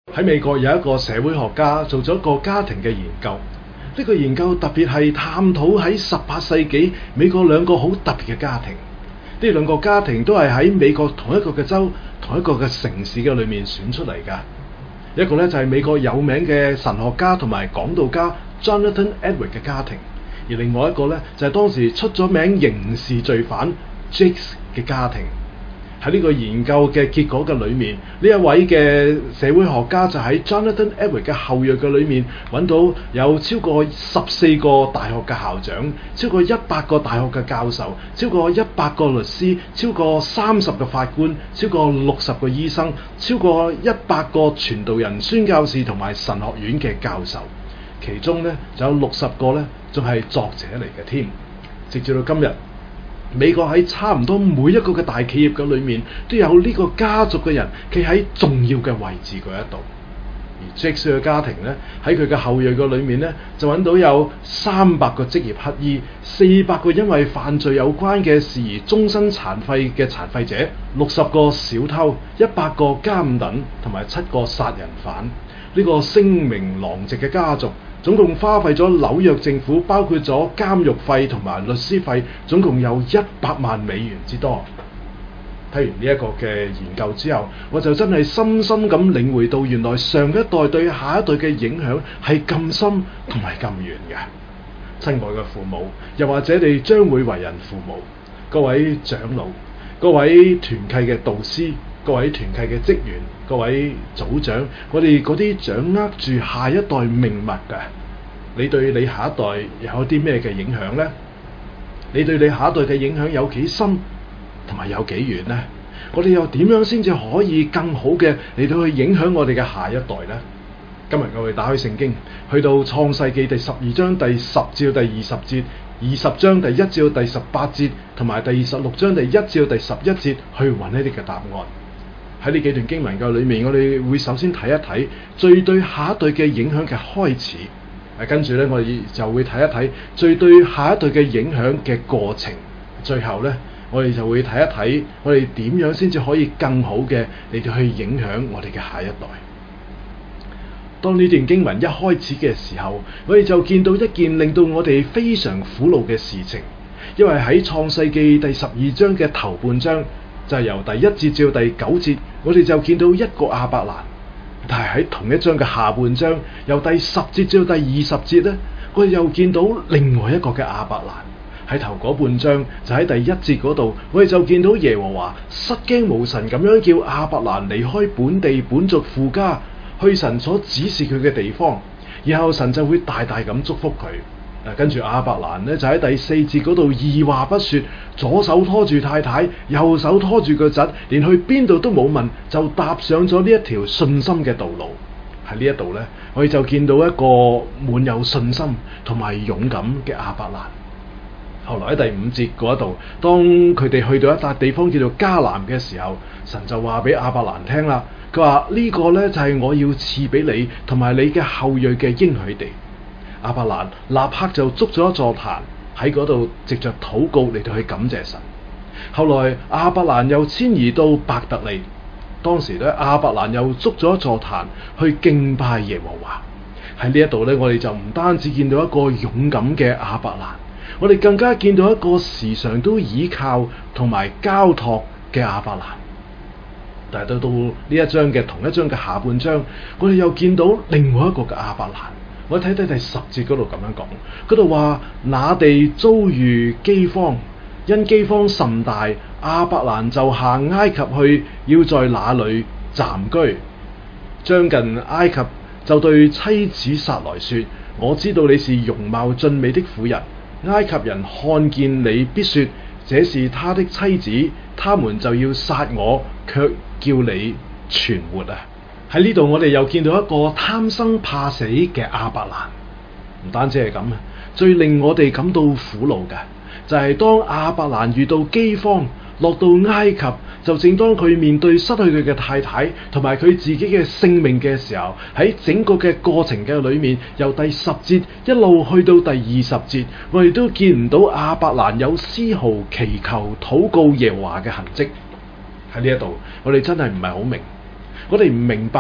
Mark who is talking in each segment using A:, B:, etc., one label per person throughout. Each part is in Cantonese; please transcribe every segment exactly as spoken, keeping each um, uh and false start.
A: 喺美國有一個社會學家做咗一個家庭嘅研究，呢個研究特別係探討喺十八世紀美國兩個好特別嘅家庭。呢兩個家庭都係喺美國同一個嘅州、同一個嘅城市嘅裏面選出嚟㗎。一個咧就係美國有名嘅神學家同埋講道家 Jonathan Edwards 嘅家庭，而另外一個咧就係當時出咗名刑事罪犯 Jakes 嘅家庭。喺呢個研究嘅結果嘅裏面，呢一位嘅社會學家就喺 Jonathan Edwards 嘅後裔嘅裏面揾到有超過十四個大學嘅校長，超過一百個大學嘅教授，超過一百個律師，超過三十個法官，超過六十個醫生，超過一百個傳道人、宣教士同埋神學院嘅教授，其中呢就有六十個呢仲係作者嚟嘅添。直至到今日，美國喺差唔多每一個嘅大企業嘅裏面，都有呢個家族嘅人企喺重要嘅位置嗰一度。而 Jakes 嘅家庭呢，喺佢嘅後裔嘅裏面呢，就揾到有三百個職業乞兒，四百個因為犯罪有關嘅事而終身殘廢嘅殘廢者，六十個小偷，一百個監躉，同埋七個殺人犯。呢、這個聲名狼藉嘅家族，總共花費咗紐約政府包括咗監獄費同埋律師費，總共有一百萬美元之多。睇完呢一個嘅研究之後，我就真係深深咁領會到，原來上一代對下一代嘅影響係咁深同埋咁遠嘅。親愛嘅父母，又或者你將會為人父母，各位長老，各位團契嘅導師，各位團契嘅職員，各位組長，我哋嗰啲掌握住下一代命脈嘅，你對你下一代有啲咩嘅影響呢？你對你下一代嘅影響有幾深同埋有幾遠呢？我哋又點樣先至可以更好嘅嚟到去影響我哋嘅下一代呢？今日我哋打開聖經，去到創世記第十二章第十至到第二十節，二十章第一至到第十八節，同埋第二十六章第一至到第十一節，去揾呢啲嘅答案。喺呢幾段經文嘅裏面，我哋會首先睇一睇最對下一代嘅影響嘅開始，誒跟住咧我哋就會睇一睇最對下一代嘅影響嘅過程，最後咧我哋就會睇一睇我哋點樣先至可以更好嘅嚟到去影響我哋嘅下一代。當呢段經文一開始嘅時候，我哋就見到一件令到我哋非常苦惱嘅事情，因為喺創世記第十二章嘅頭半章，就係由第一節至到第九節，我哋就見到一個亞伯蘭。但係喺同一章嘅下半章，由第十節至到第二十節呢，我哋又見到另外一個嘅亞伯蘭。喺頭嗰半章就喺第一節嗰度，我哋就見到耶和華失驚無神咁樣叫亞伯蘭離開本地本族父家，去神所指示佢嘅地方，然後神就會大大咁祝福佢。嗱，跟住亞伯蘭呢，就喺第四節嗰度二話不說，左手拖住太太，右手拖住個侄，連去邊度都冇問，就踏上咗呢一條信心嘅道路。喺呢一度呢，我哋就見到一個滿有信心同埋勇敢嘅亞伯蘭。後來喺第五節嗰度，當佢哋去到一笪地方叫做迦南嘅時候，神就話俾亞伯蘭聽啦，佢話呢個呢，就係我要賜俾你同埋你嘅後裔嘅應許地。亞伯蘭立刻就築咗一座壇喺嗰度，藉着禱告嚟到去感謝神。後來亞伯蘭又遷移到伯特利，當時咧亞伯蘭又築咗一座壇去敬拜耶和華。喺呢一度咧，我哋就唔單止見到一個勇敢嘅亞伯蘭，我哋更加見到一個時常都倚靠同埋交託嘅亞伯蘭。但係到到呢一章嘅同一章嘅下半章，我哋又見到另外一個嘅亞伯蘭。我睇睇第十節嗰度咁樣講，嗰度話那地遭遇饑荒，因饑荒甚大，亞伯蘭就下埃及去，要在那裏暫居。將近埃及，就對妻子撒來說：我知道你是容貌俊美的婦人，埃及人看見你必說這是他的妻子，他們就要殺我，卻叫你存活啊！喺呢度我哋又見到一個貪生怕死嘅亞伯蘭。唔單止係咁啊，最令我哋感到苦惱嘅就係、是、當亞伯蘭遇到饑荒，落到埃及，就正當佢面對失去佢嘅太太同埋佢自己嘅性命嘅時候，喺整個嘅過程嘅裏面，由第十節一路去到第二十節，我哋都見唔到亞伯蘭有絲毫祈求禱告耶和華嘅痕跡。喺呢一度我哋真係唔係好明。我哋唔明白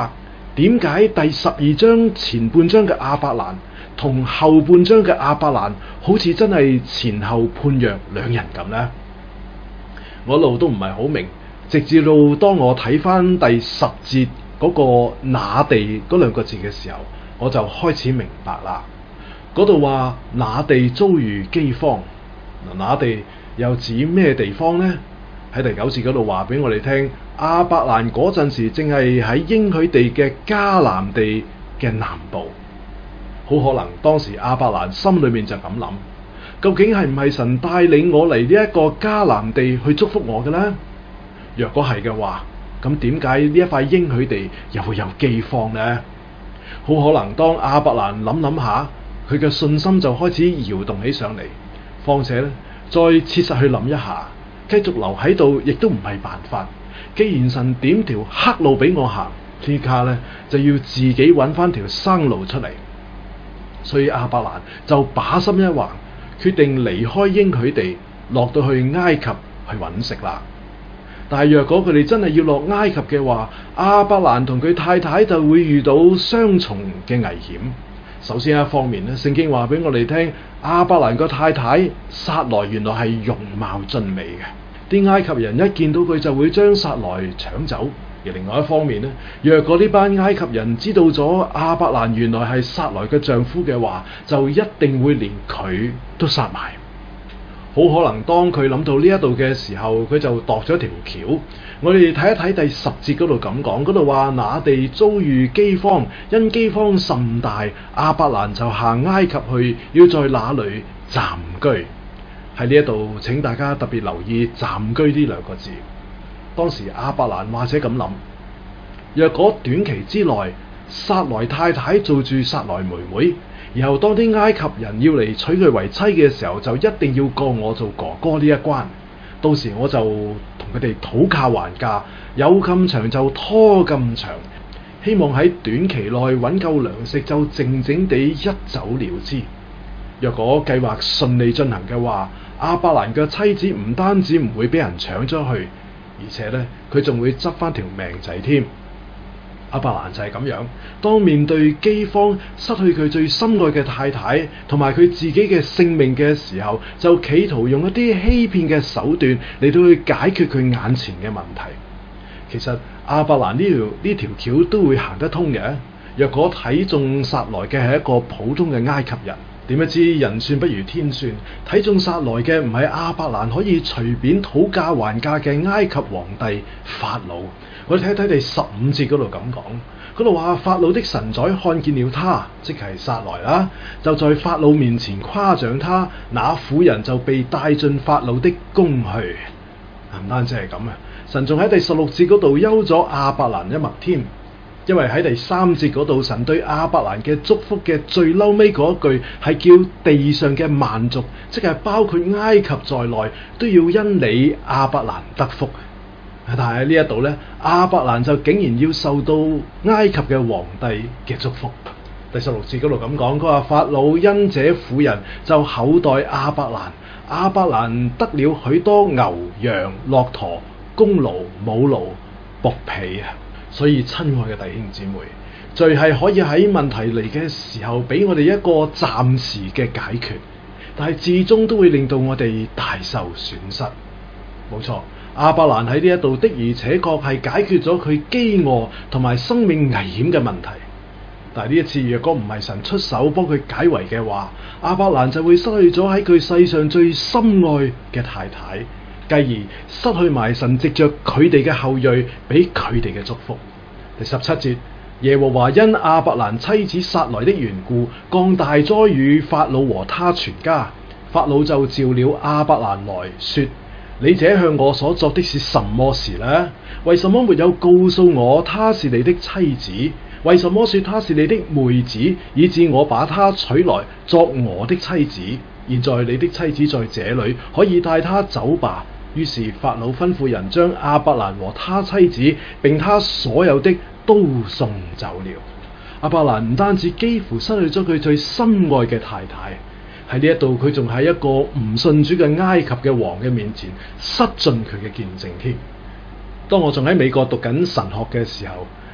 A: 點解第十二章前半章嘅亞伯蘭同後半章嘅亞伯蘭好似真係前後判若兩人咁呢？我一路都唔係好明，直至到當我睇翻第十節嗰個那地嗰兩個字嘅時候，我就開始明白啦。嗰度話那地遭遇饑荒，嗱，那地又指咩地方呢？喺第九節嗰度話俾我哋聽，亞伯蘭嗰陣時正係喺應許地嘅迦南地嘅南部。好可能當時亞伯蘭心裏面就咁諗，究竟係唔係神帶領我嚟呢一個迦南地去祝福我嘅呢？若果係嘅話，咁點解呢一塊應許地又會有饑荒呢？好可能當亞伯蘭諗諗下，佢嘅信心就開始搖動起上嚟。況且咧，再切實去諗一下，繼續留喺度亦都唔係辦法。既然神點條黑路俾我行，呢家咧就要自己揾翻條生路出嚟。所以亞伯蘭就把心一橫，決定離開應許地，落到去埃及去揾食啦。但係若果佢哋真係要落埃及嘅話，亞伯蘭同佢太太就會遇到雙重嘅危險。首先一方面咧，聖經話俾我哋聽，亞伯蘭個太太撒萊原來係容貌俊美嘅，啲埃及人一見到佢就會將撒萊搶走。而另外一方面咧，若果呢班埃及人知道咗亞伯蘭原來係撒萊嘅丈夫嘅話，就一定會連佢都殺埋。好可能當佢諗到呢一度嘅時候，佢就度咗條橋。我哋睇一睇第十節嗰度咁講，嗰度話那地遭遇饑荒，因饑荒甚大，亞伯蘭就下埃及去，要在那裏暫居。喺呢一度，請大家特別留意暫居呢兩個字。當時亞伯蘭或者咁諗，若果短期之內撒萊太太做住撒萊妹妹，然後當啲埃及人要嚟娶佢為妻嘅時候，就一定要過我做哥哥呢一關。到時我就同佢哋討價還價，有咁長就拖咁長，希望喺短期內揾夠糧食就靜靜地一走了之。若果計劃順利進行嘅話，亞伯蘭嘅妻子唔單止唔會俾人搶咗去，而且咧佢仲會執翻條命仔添。亞伯蘭就係咁樣，當面對饑荒，失去佢最心愛嘅太太同埋佢自己嘅性命嘅時候，就企圖用一啲欺騙嘅手段嚟到去解決佢眼前嘅問題。其實亞伯蘭呢條呢條橋都會行得通嘅。若果睇中撒萊嘅係一個普通嘅埃及人，點不知人算不如天算，睇中撒萊嘅唔係亞伯蘭可以隨便討價還價嘅埃及皇帝法老。我哋睇睇第十五節嗰度咁講，嗰度話法老的臣宰看見了他，即係撒萊啦，就在法老面前誇獎他，那婦人就被帶進法老的宮去。唔單止係咁啊，神仲喺第十六節嗰度休咗亞伯蘭一脈添，因為喺第三節嗰度，神對亞伯蘭嘅祝福嘅最嬲尾嗰一句係叫地上嘅萬族，即係包括埃及在內，都要因你亞伯蘭得福。但係呢一度呢，亞伯蘭就竟然要受到埃及嘅皇帝嘅祝福。第十六節嗰度咁講，佢話法老因這婦人就厚待亞伯蘭，亞伯蘭得了許多牛羊、駱駝、公驢、母驢、僕婢啊！所以親愛嘅弟兄姊妹，罪係可以喺問題嚟嘅時候俾我哋一個暫時嘅解決，但係至終都會令到我哋大受損失。冇錯。亞伯蘭喺呢一度的而且確係解決咗佢飢餓同埋生命危險嘅問題，但係呢一次若果唔係神出手幫佢解圍嘅話，亞伯蘭就會失去咗喺佢世上最深愛嘅太太，繼而失去埋神藉着佢哋嘅後裔俾佢哋嘅祝福。第十七節，耶和華因亞伯蘭妻子撒萊的緣故，降大災與法老和他全家，法老就召了亞伯蘭來說，你這向我所作的是什麼事呢？為什麼沒有告訴我她是你的妻子？為什麼說她是你的妹子，以致我把她娶來作我的妻子？現在你的妻子在這裏，可以帶她走吧。於是法老吩咐人將亞伯蘭和他妻子並他所有的都送走了。亞伯蘭唔單止幾乎失去咗佢最心愛嘅太太，喺呢一度佢仲喺一個唔信主嘅埃及嘅王嘅面前失盡佢嘅見證添。當我仲喺美國讀緊神學嘅時候，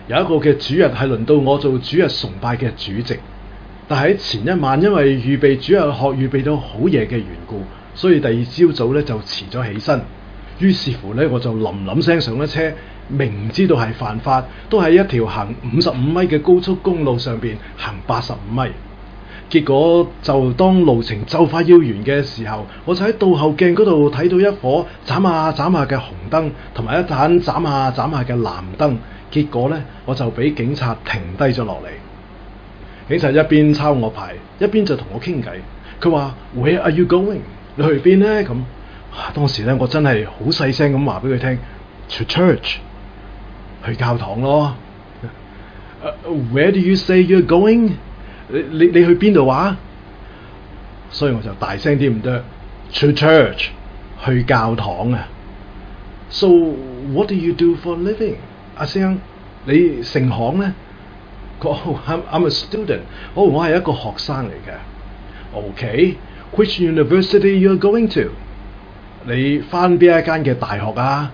A: 有一個嘅主日係輪到我做主日崇拜嘅主席，但係喺前一晚因為預備主日學預備到好夜嘅緣故，所以第二朝早咧就遲咗起身。於是乎咧，我就冧冧聲上咗車，明知道係犯法，都喺一條行五十五米嘅高速公路上邊行八十五米。結果就當路程就快要完嘅時候，我就喺倒後鏡嗰度睇到一顆眨下眨下嘅紅燈，同埋一盞眨下眨下嘅藍燈。結果咧，我就俾警察停低咗落嚟。警察一邊抄我牌，一邊就同我傾偈。佢話 Where are you going？ 你去邊呢？咁當時咧，我真係好細聲咁話俾佢聽 To church， 去教堂咯。Uh, Where do you say you're going？ 你你你去邊度話？所以我就大聲啲唔得 To church， 去教堂啊。So what do you do for a living？阿生，你成行咧？佢話 I'm, I'm a student， 哦，我係一個學生嚟嘅。OK，which university you're going to？ 你返邊一間嘅大學啊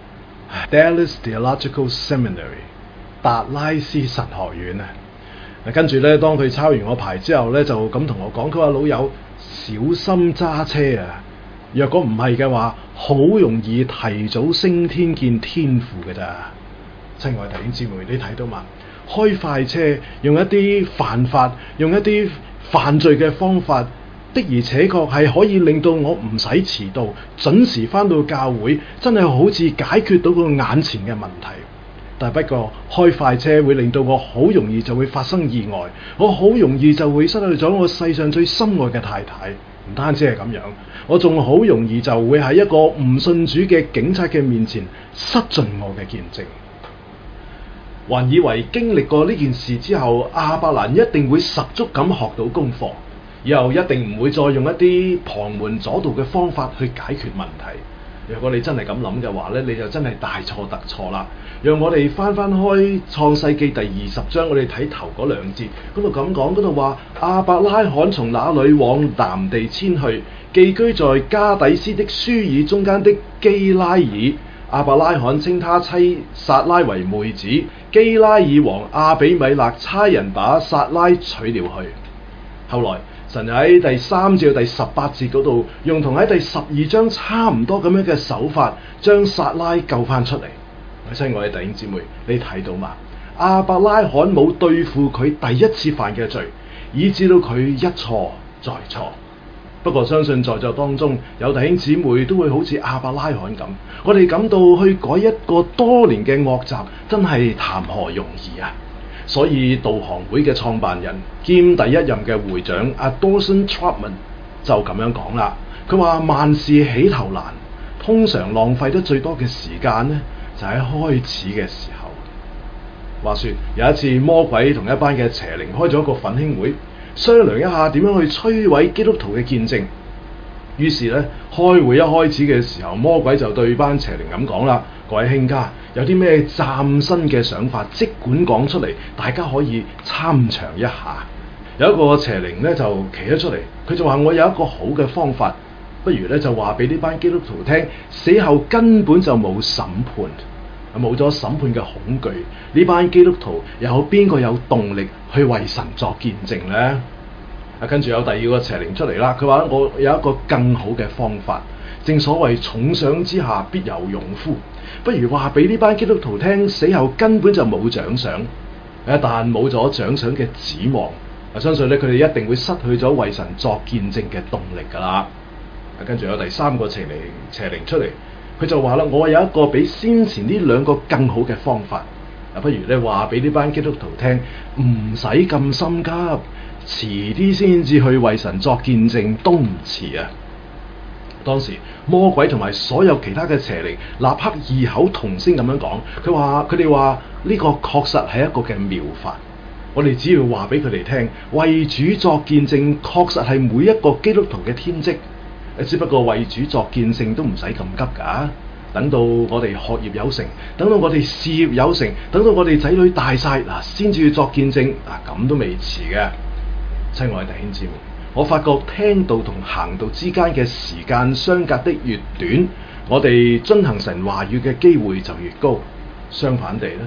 A: ？Dallas Theological Seminary， 達拉斯神學院啊。跟住咧，當佢抄完我牌之後咧，就咁同我講，佢話老友小心揸車啊！若果唔係嘅話，好容易提早升天見天父嘅咋。親愛弟兄姊妹，你睇到嘛？開快車，用一啲犯法，用一啲犯罪嘅方法，的而且確係可以令到我唔使遲到，準時返到教會，真係好似解決到個眼前嘅問題。但不過開快車會令到我好容易就會發生意外，我好容易就會失去咗我世上最心愛嘅太太。唔單止係咁樣，我仲好容易就會喺一個唔信主嘅警察嘅面前失盡我嘅見證。還以為經歷過呢件事之後，亞伯蘭一定會十足咁學到功課，以後一定唔會再用一啲旁門左道嘅方法去解決問題。如果你真係咁諗嘅話咧，你就真係大錯特錯啦。讓我哋翻翻開創世記第二十章，我哋睇頭嗰兩節，嗰度咁講，嗰度話亞伯拉罕從那裏往南地遷去，寄居在加底斯的舒爾中間的基拉爾。亞伯拉罕稱他妻撒拉為妹子。基拉爾王亞比米勒差人把撒拉娶了去。後來神喺第三至第十八節嗰度，用同喺第十二章差唔多咁樣嘅手法，將撒拉救翻出嚟。親愛嘅弟兄姊妹，你睇到嘛？亞伯拉罕冇對付佢第一次犯嘅罪，以致到佢一錯再錯。不過相信在座當中有弟兄姊妹都會好似亞伯拉罕咁，我哋感到去改一個多年嘅惡習，真係談何容易啊！所以導航會嘅創辦人兼第一任嘅會長阿 Dawson Trotman 就咁樣講啦。佢話萬事起頭難，通常浪費得最多嘅時間呢，就喺開始嘅時候。話說有一次魔鬼同一班嘅邪靈開咗一個奮興會，商量一下點樣去摧毀基督徒嘅見證。於是咧，開會一開始嘅時候，魔鬼就對班邪靈咁講啦：各位兄家，有啲咩嶄新嘅想法，即管講出嚟，大家可以參詳一下。有一個邪靈咧就企咗出嚟，佢就話：我有一個好嘅方法，不如咧就話俾呢班基督徒聽，死後根本就冇審判，冇咗審判嘅恐懼，呢班基督徒有邊個有動力去為神作見證呢？啊，跟住有第二個邪靈出嚟啦，佢話：我有一個更好嘅方法，正所謂重賞之下必有勇夫，不如話俾呢班基督徒聽，死後根本就冇獎賞，一旦冇咗獎賞嘅指望，啊，相信咧佢哋一定會失去咗為神作見證嘅動力噶啦。啊，跟住有第三個邪靈邪靈出嚟，佢就話啦：我有一個比先前呢兩個更好嘅方法，啊，不如咧話俾呢班基督徒聽，唔使咁心急。遲啲先至去為神作見證都唔遲啊！當時魔鬼同埋所有其他嘅邪靈立刻異口同聲咁樣講，佢話佢哋話呢個確實係一個嘅妙法。我哋只要話俾佢哋聽，為主作見證確實係每一個基督徒嘅天職。只不過為主作見證都唔使咁急㗎，等到我哋學業有成，等到我哋事業有成，等到我哋仔女大晒嗱，先至要作見證嗱，咁都未遲嘅。親愛的弟兄姊妹，我發覺聽道同行道之間嘅時間相隔的越短，我哋遵行神話語嘅機會就越高。相反地咧，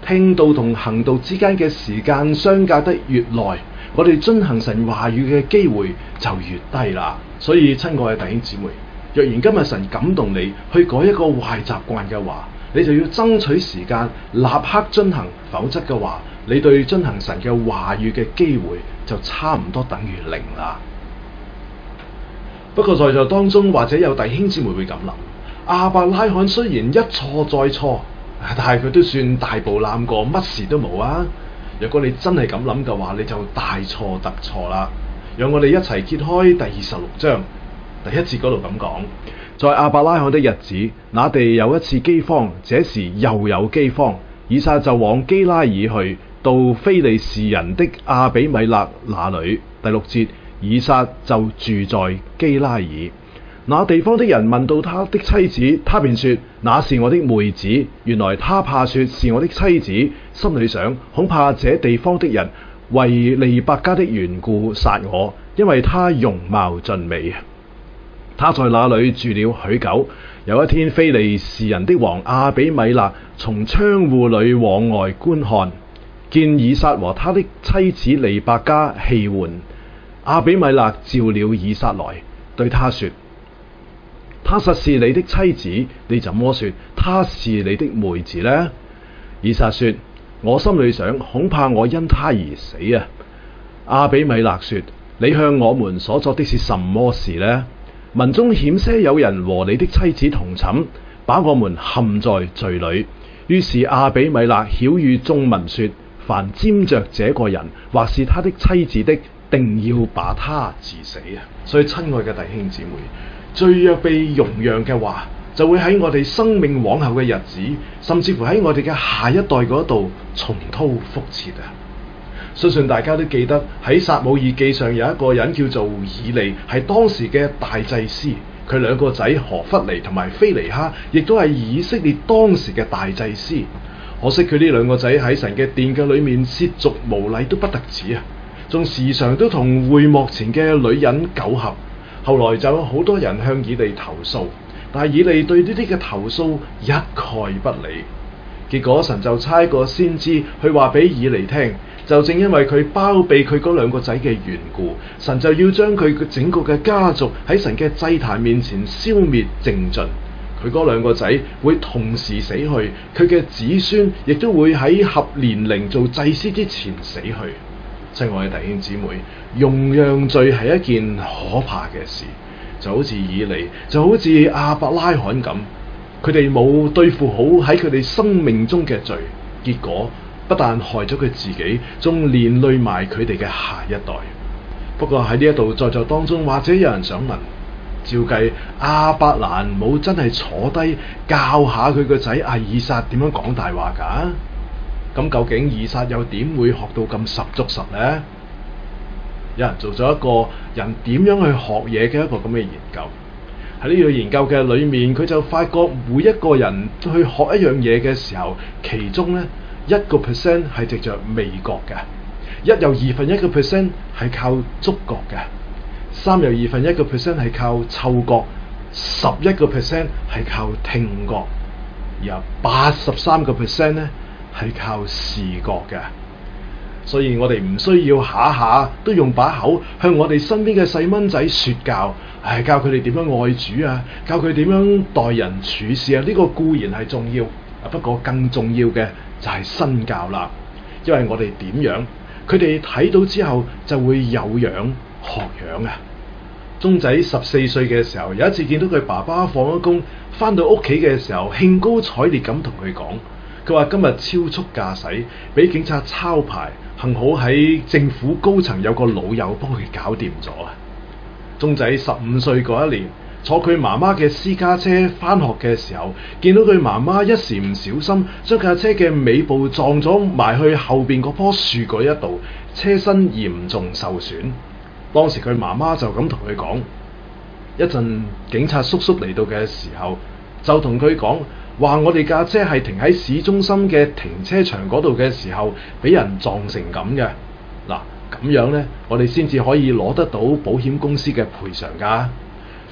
A: 聽道同行道之間嘅時間相隔得越耐，我哋遵行神話語嘅機會就越低啦。所以親愛嘅弟兄姊妹，若然今日神感動你去改一個壞習慣嘅話，你就要爭取時間立刻遵行，否則嘅話，你對遵行神嘅話語嘅機會就差唔多等於零啦。不過在座當中或者有弟兄姊妹會咁諗，亞伯拉罕雖然一錯再錯，但係佢都算大步攬過，乜事都冇啊。如果你真係咁諗嘅話，你就大錯特錯啦。讓我哋一齊揭開第二十六章第一節嗰度咁講，在亞伯拉罕的日子，那地有一次饑荒，這時又有饑荒，以撒就往基拉耳去，到非利士人的亞比米勒那裏。第六節，以撒就住在基拉耳。那地方的人問到他的妻子，他便說：那是我的妹子。原來他怕說是我的妻子，心裏想恐怕這地方的人為利百加的緣故殺我，因為她容貌俊美。他在那裏住了許久。有一天，非利士人的王亞比米勒從窗戶裏往外觀看，見以撒和他的妻子利百加戲玩。亞比米勒召了以撒來，對他說：她實是你的妻子，你怎麼說她是你的妹子呢？以撒說：我心裏想恐怕我因她而死啊。亞比米勒說：你向我們所作的是什麼事呢？民中險些有人和你的妻子同寢，把我們陷在罪裏。於是亞比米勒曉諭眾民說：凡沾着這個人或是他的妻子的，定要把他治死啊！所以親愛嘅弟兄姊妹，罪若被容讓嘅話，就會喺我哋生命往後嘅日子，甚至乎喺我哋嘅下一代嗰度重蹈覆轍啊！相信大家都記得喺撒母耳記上有一個人叫做以利，係當時嘅大祭司。佢兩個仔何弗尼同埋菲尼哈，亦都係以色列當時嘅大祭司。可惜佢呢兩個仔喺神嘅殿嘅裏面褻瀆無禮都不得止啊，仲時常都同會幕前嘅女人苟合。後來就有好多人向以利投訴，但係以利對呢啲嘅投訴一概不理。結果神就差個先知去話俾以利聽，就正因為佢包庇佢嗰兩個仔嘅緣故，神就要將佢整個嘅家族喺神嘅祭壇面前消滅淨盡。佢嗰兩個仔會同時死去，佢嘅子孫亦都會喺合年齡做祭司之前死去。親愛嘅弟兄姊妹，容讓罪係一件可怕嘅事，就好似以利，就好似亞伯拉罕咁，佢哋冇對付好喺佢哋生命中嘅罪，結果不但害咗佢自己，仲連累埋佢哋嘅下一代。不過喺呢一度在座當中，或者有人想問，照計亞伯蘭冇真係坐低教下佢個仔阿以撒點樣講大話㗎？咁究竟以撒又點會學到咁十足十呢？有人做咗一個人點樣去學嘢嘅一個咁嘅研究。喺呢個研究嘅裏面，佢就發覺每一個人去學一樣嘢嘅時候，其中呢一個 percent 係藉着味覺嘅，一又二分一個 percent 係靠觸覺嘅，三又二分一個 percent 係靠嗅覺，十一個 percent 係靠聽覺，而有八十三個 percent 呢係靠視覺嘅。所以我哋唔需要下下都用把口向我哋身邊嘅細蚊仔說教，係教佢哋點樣愛主啊，教佢點樣待人處事啊，呢個固然係重要，不過更重要嘅就係身教啦。因為我哋點樣，佢哋睇到之後就會有樣學樣啊。鐘仔十四歲嘅時候，有一次見到佢爸爸放咗工，翻到屋企嘅時候，興高采烈咁同佢講，佢話今日超速駕駛，俾警察抄牌，幸好喺政府高層有個老友幫佢搞掂咗啊。鐘仔十五歲嗰一年，坐佢媽媽嘅私家車翻學嘅時候，見到佢媽媽一時唔小心將架車嘅尾部撞咗埋去後邊嗰棵樹嗰一度，車身嚴重受損。當時佢媽媽就咁同佢講，一陣警察叔叔嚟到嘅時候，就同佢講話我哋架車係停喺市中心嘅停車場嗰度嘅時候，俾人撞成咁嘅。嗱，咁樣呢，我哋先至可以攞得到保險公司嘅賠償㗎。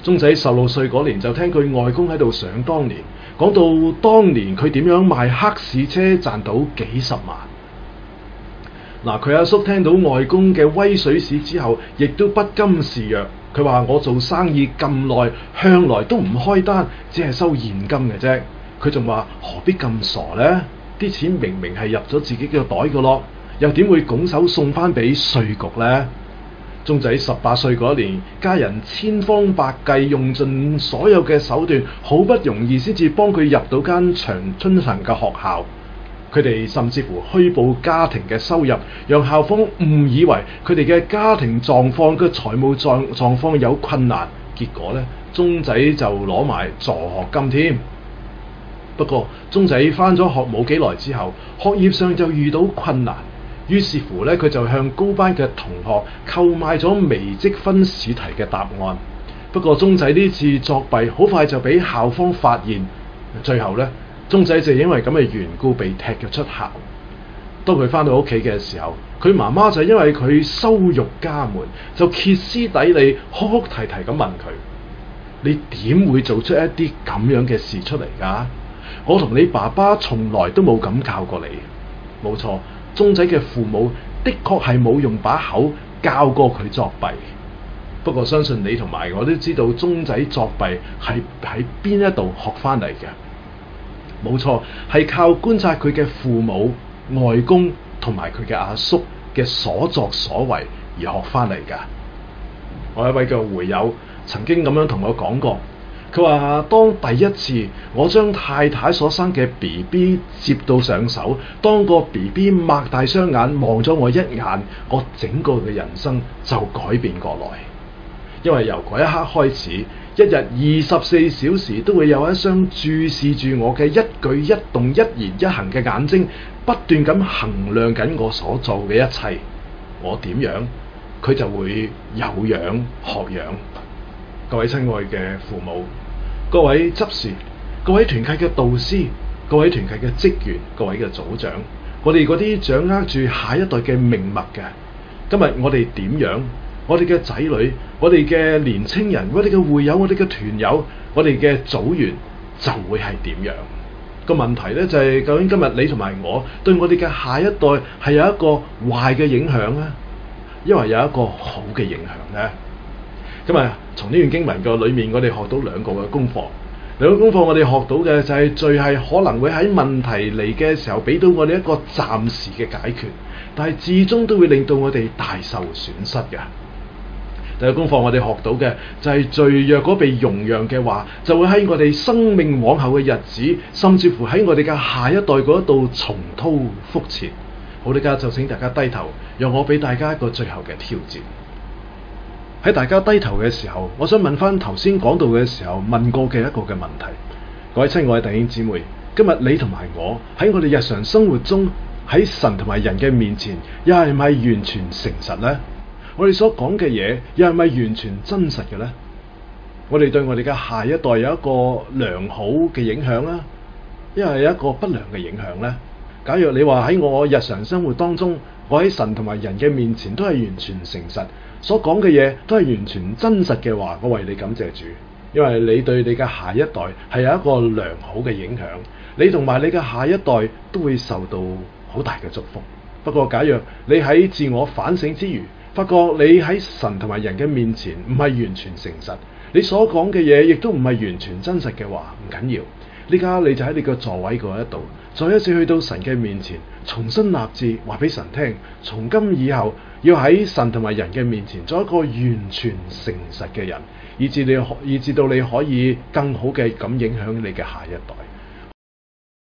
A: 鐘仔十六歲嗰年就聽佢外公喺度想當年，講到當年佢點樣賣黑市車賺到幾十萬。嗱，佢阿叔聽到外公嘅威水史之後，亦都不甘示弱。佢話：我做生意咁耐，向來都唔開單，只係收現金嘅啫。佢仲話：何必咁傻呢？啲錢明明係入咗自己嘅袋嘅咯，又點會拱手送翻俾稅局呢？鐘仔十八歲嗰年，家人千方百計用盡所有嘅手段，好不容易先至幫佢入到間長春藤嘅學校。佢哋甚至乎虛報家庭嘅收入，讓校方誤以為佢哋嘅家庭狀況嘅財務狀狀況有困難。結果呢，鐘仔就攞埋助學金添。不過鐘仔返咗學冇幾耐之後，學業上就遇到困難，於是乎呢，佢就向高班嘅同學購買咗微積分試題嘅答案。不過鐘仔呢次作弊，好快就俾校方發現，最後呢，鐘仔就因為咁嘅緣故被踢咗出校。當佢返到屋企嘅時候，佢媽媽就因為佢羞辱家門，就歇斯底里、哭哭啼啼咁問佢：你點會做出一啲咁樣嘅事出嚟㗎？我同你爸爸從來都冇咁教過你。冇錯，鐘仔嘅父母的確係冇用把口教過佢作弊。不過相信你同埋我都知道，鐘仔作弊係喺邊一度學返嚟嘅。冇錯，係靠觀察佢嘅父母、外公同埋佢嘅阿叔嘅所作所為而學翻嚟㗎。我一位嘅會友曾經咁樣同我講過，佢話當第一次我將太太所生嘅 B B 接到上手，當個 B B 擘大雙眼望咗我一眼，我整個嘅人生就改變過來。因為由嗰一刻開始，一日二十四小時都會有一雙注視住我嘅一舉一動、一言一行嘅眼睛，不斷咁衡量緊我所做嘅一切。我點樣，佢就會有樣學樣。各位親愛嘅父母，各位執事，各位團契嘅導師，各位團契嘅職員，各位嘅組長，我哋嗰啲掌握住下一代嘅命脈嘅，今日我哋點樣？我哋嘅仔女，我哋嘅年青人，我哋嘅會友，我哋嘅團友，我哋嘅組員就會係點樣？個問題呢，就係、是、究竟今日你同埋我對我哋嘅下一代係有一個壞嘅影響呢，因為有一個好嘅影響呢？今日從呢段經文嘅裏面，我哋學到兩個嘅功課。兩個功課我哋學到嘅就係罪係可能會喺問題嚟嘅時候俾到我哋一個暫時嘅解決，但係至終都會令到我哋大受損失嘅。第二個功課我哋學到嘅就係罪若果被容讓嘅話，就會喺我哋生命往後嘅日子，甚至乎喺我哋嘅下一代嗰度重蹈覆轍。好，呢家就請大家低頭，讓我俾大家一個最後嘅挑戰。喺大家低頭嘅時候，我想問翻頭先講到嘅時候問過嘅一個嘅問題。各位親愛嘅弟兄姊妹，今日你同埋我喺我哋日常生活中，喺神同埋人嘅面前，又係咪完全誠實呢？我哋所講嘅嘢又係咪完全真實嘅呢？我哋對我哋嘅下一代有一個良好嘅影響啦，因為有一個不良嘅影響呢？假如你話喺我日常生活當中，我喺神同埋人嘅面前都係完全誠實，所講嘅嘢都係完全真實嘅話，我為你感謝主，因為你對你嘅下一代係有一個良好嘅影響，你同埋你嘅下一代都會受到好大嘅祝福。不過假若你喺自我反省之餘，發覺你喺神同埋人嘅面前唔係完全誠實，你所講嘅嘢亦都唔係完全真實嘅話，唔緊要。呢家你就喺你個座位嗰一度，再一次去到神嘅面前，重新立志話俾神聽，從今以後要喺神同埋人嘅面前做一個完全誠實嘅人，以至你以至到你可以更好嘅咁影響你嘅下一代。